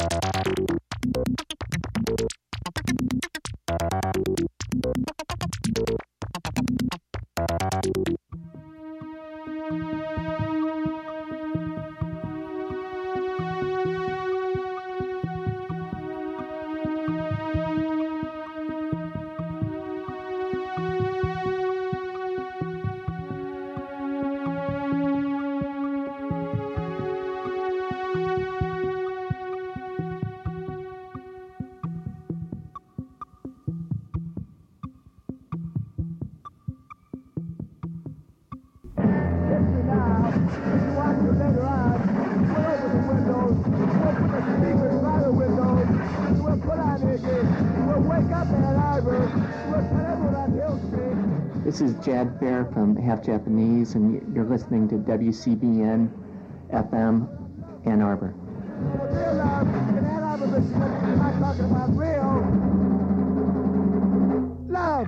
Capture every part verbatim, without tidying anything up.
This is Jad Fair from Half Japanese, and you're listening to W C B N F M Ann Arbor. Real love, in Ann Arbor, I'm not talking about real love.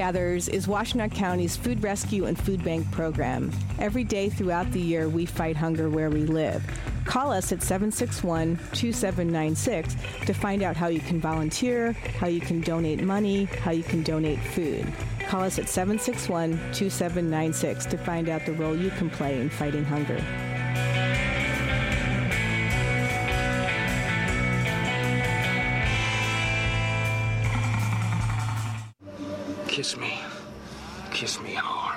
Gatherers is Washtenaw County's food rescue and food bank program. Every day throughout the year, we fight hunger where we live. Call us at seven six one, two seven nine six to find out how you can volunteer, how you can donate money, how you can donate food. Call us at seven six one, two seven nine six to find out the role you can play in fighting hunger. Kiss me. Kiss me hard.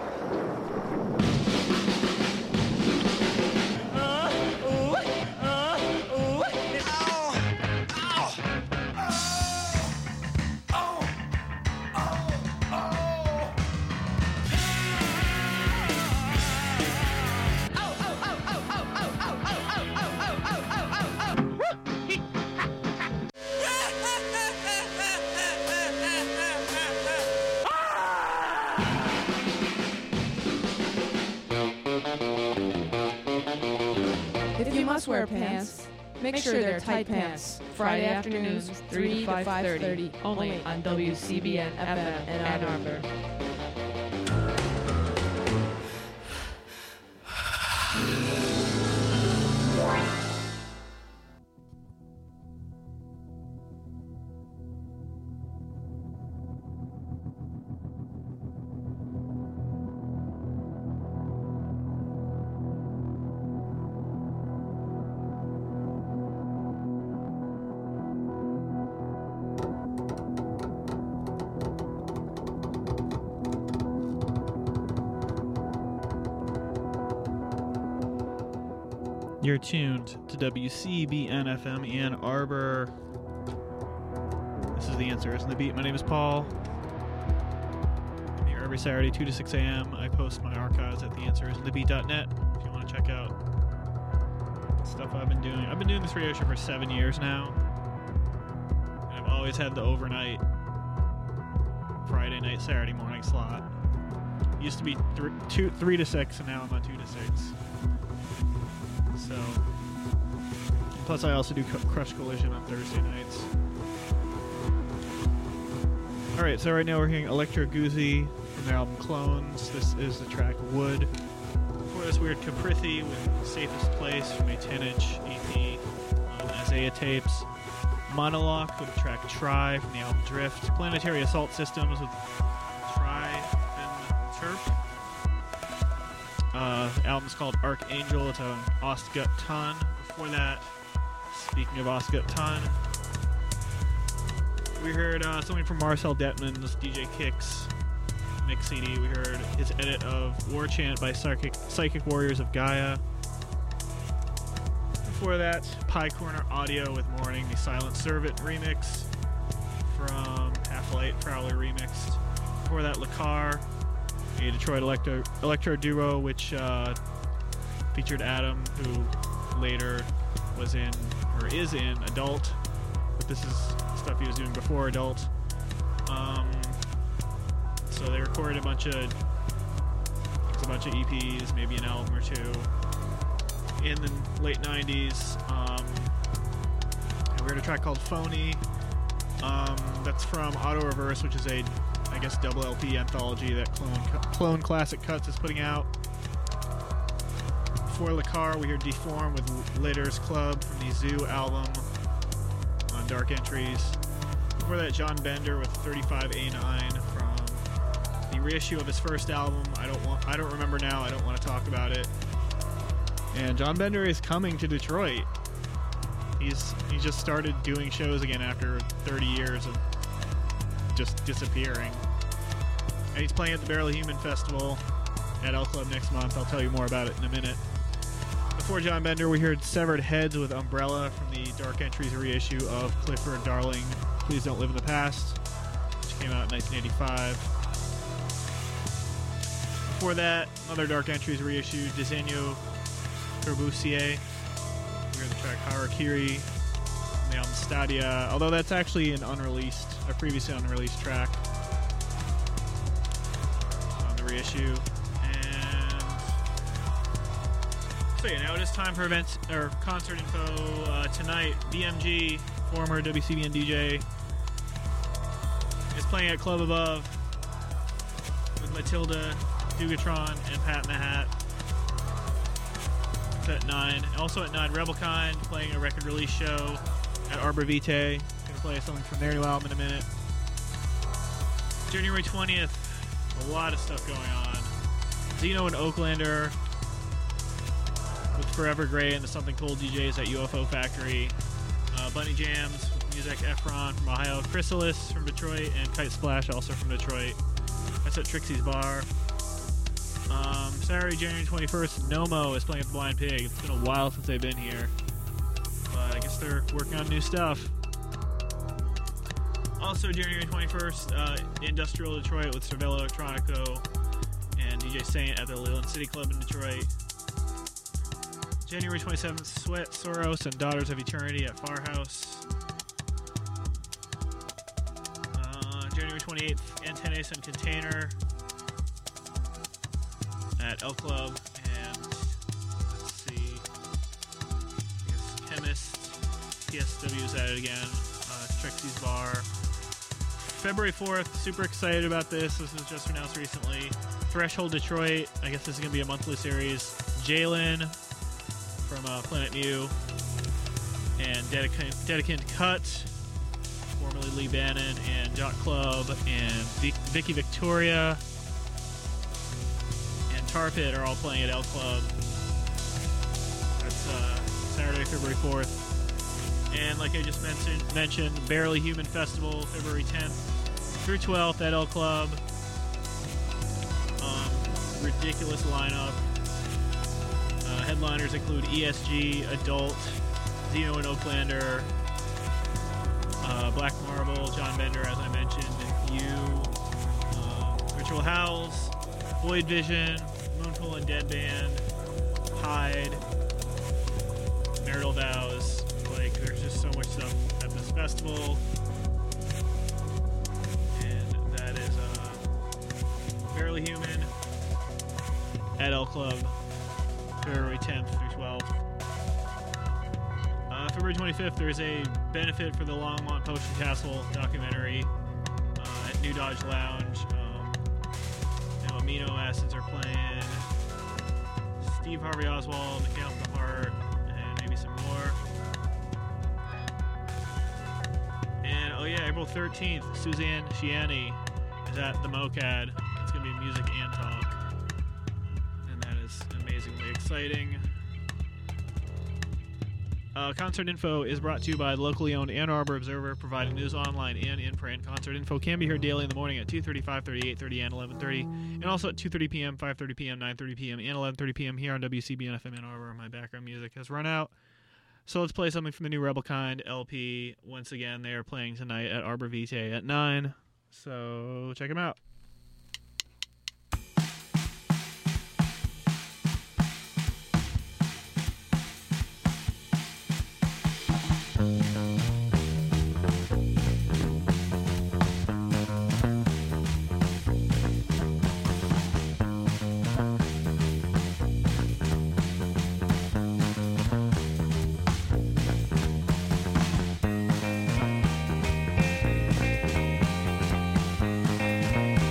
If you must wear pants, make sure they're tight pants. Friday afternoons, three to five thirty, only on W C B N F M in Ann Arbor. You're tuned to W C B N F M Ann Arbor. This is The Answer Isn't the Beat. My name is Paul. I'm here every Saturday, two to six a.m. I post my archives at the answer isn't the beat dot net if you want to check out stuff I've been doing. I've been doing this radio show for seven years now. And I've always had the overnight Friday night, Saturday morning slot. It used to be th- two, three to six, and now I'm on two to six. So, plus I also do Crush Collision on Thursday nights. Alright, so right now we're hearing Electro Guzzi from their album Clones. This is the track Wood. Before this, we heard Caprithi with Safest Place from a ten-inch E P on Isaiah Tapes. Monologue with the track Try from the album Drift. Planetary Assault Systems with Try and Terp. Uh, the album's called Archangel. It's on Ostgut Ton. Before that, speaking of Ostgut Ton, we heard uh, something from Marcel Detman's D J Kicks mix C D. We heard his edit of War Chant by Psychic, Psychic Warriors of Gaia. Before that, Pie Corner Audio with Morning, the Silent Servant remix from Half-Light Prowler remixed. Before that, Lakar, a Detroit electro, electro duo, which uh, featured Adam, who later was in, or is in, Adult. But this is stuff he was doing before Adult. Um, so they recorded a bunch of, a bunch of E Ps, maybe an album or two, in the late nineties. Um, and we heard a track called Phony. Um, that's from Auto Reverse, which is a, I guess, double L P anthology that Clone, Clone Classic Cuts is putting out. Before Lakar, we hear Deform with Later's Club from the Zoo album on Dark Entries. Before that, John Bender with thirty-five A nine from the reissue of his first album. I don't want, I don't remember now. I don't want to talk about it. And John Bender is coming to Detroit. He's he just started doing shows again after thirty years of just disappearing. And he's playing at the Barely Human Festival at L Club next month. I'll tell you more about it in a minute. Before John Bender, we heard Severed Heads with Umbrella from the Dark Entries reissue of Clifford Darling, Please Don't Live in the Past, which came out in nineteen eighty-five. Before that, another Dark Entries reissue, Diseño Corbusier. We heard the track Harakiri from the album Stadia, although that's actually an unreleased, a previously unreleased track on the reissue. And so yeah, now it is time for events or concert info. Uh, tonight, B M G, former W C B N D J, is playing at Club Above with Matilda, Dugatron, and Pat in the Hat. At nine. Also at nine, Rebelkind playing a record release show at Arbor Vitae. Gonna play something from their new album in a minute. January twentieth, a lot of stuff going on. Zeno and Oaklander with Forever Grey and the Something Cool D Js at U F O Factory. Uh, Bunny Jams with Music Efron from Ohio. Chrysalis from Detroit, and Kite Splash also from Detroit. That's at Trixie's Bar. Um, Saturday, January twenty-first, Nomo is playing at the Blind Pig. It's been a while since they've been here, but I guess they're working on new stuff. Also, January twenty-first, uh, Industrial Detroit with Cervello Electronico and D J Saint at the Leland City Club in Detroit. January twenty-seventh, Sweat, Soros, and Daughters of Eternity at Farhouse. Uh, January twenty-eighth, Antennas and Container at L Club, and let's see, I guess Chemist, P S W is at it again, uh, Trixie's Bar. February fourth, super excited about this. This was just announced recently. Threshold Detroit, I guess this is going to be a monthly series. Jalen from uh, Planet New, and Dedicant Cut, formerly Lee Bannon, and Dot Club, and v- Vicky Victoria, and Tar Pit are all playing at L Club. That's uh, Saturday, February fourth. And like I just mentioned, mentioned Barely Human Festival, February tenth through twelfth at L Club. Um, ridiculous lineup. Uh, headliners include E S G, Adult, Zeno and Oaklander, uh, Black Marble, John Bender, as I mentioned, You, uh, Ritual Howls, Void Vision, Moonful and Deadband, Hyde, Marital Vows. Like, there's just so much stuff at this festival. And that is uh, Barely Human at L Club, February tenth through twelfth. Uh, February twenty-fifth, there's a benefit for the Longmont Potion Castle documentary uh, at New Dodge Lounge. Um, you know, Amino Acids are playing, Steve Harvey Oswald, Mechanical Heart, and maybe some more. And oh yeah, April thirteenth, Suzanne Shiani is at the MoCAD. It's going to be music and talk. And that is amazingly exciting. Uh, concert info is brought to you by the locally owned Ann Arbor Observer, providing news online and in print. Concert info can be heard daily in the morning at two thirty, five thirty, eight thirty, and eleven thirty, and also at two thirty p.m., five thirty p.m., nine thirty p.m., and eleven thirty p.m. here on W C B N F M Ann Arbor. My background music has run out, so let's play something from the new Rebelkind L P. Once again, they are playing tonight at Arbor Vitae at nine, so check them out. Thank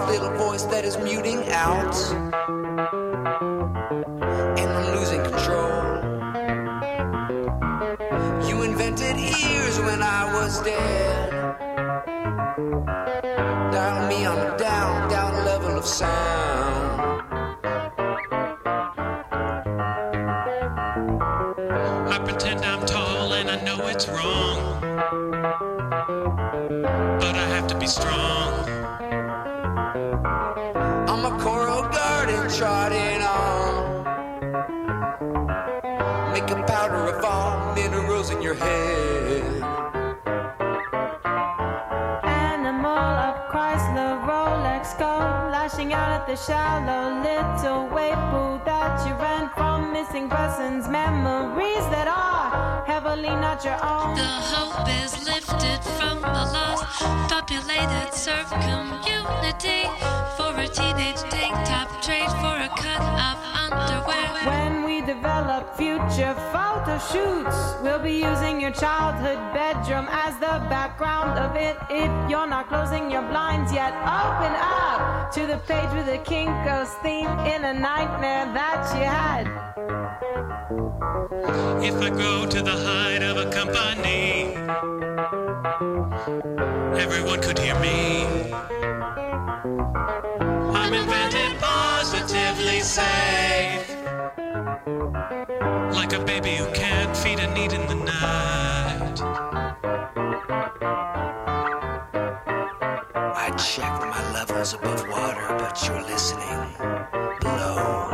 soft little voice that is muting out, and I'm losing control. You invented ears when I was dead. Dial me on a down, down level of sound. I pretend I'm tall and I know it's wrong, but I have to be strong. I'm a coral garden trotting on. Make a powder of all minerals in your head. Animal of Chrysler, Rolex, go lashing out at the shallow little wave pool that you ran from. Missing persons, memories that are heavily not your own. The hope is lifted from the lost populated surf community for a teenage tank top trade for a cut of underwear. When we develop future photo shoots, we'll be using your childhood bedroom as the background of it. If you're not closing your blinds yet, open up to the page with the Kinko's theme in a nightmare that you had. If I go to the height of a company, everyone could hear me. I'm invented positively safe, like a baby who can't feed a need in the night. I checked my levels above water, but you're listening below.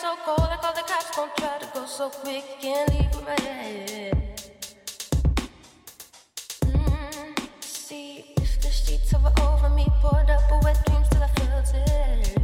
so cold, I call the cops, don't try to go so quick, can't leave my head. Mm, see if the sheets over over me poured up a wet dreams till I felt it.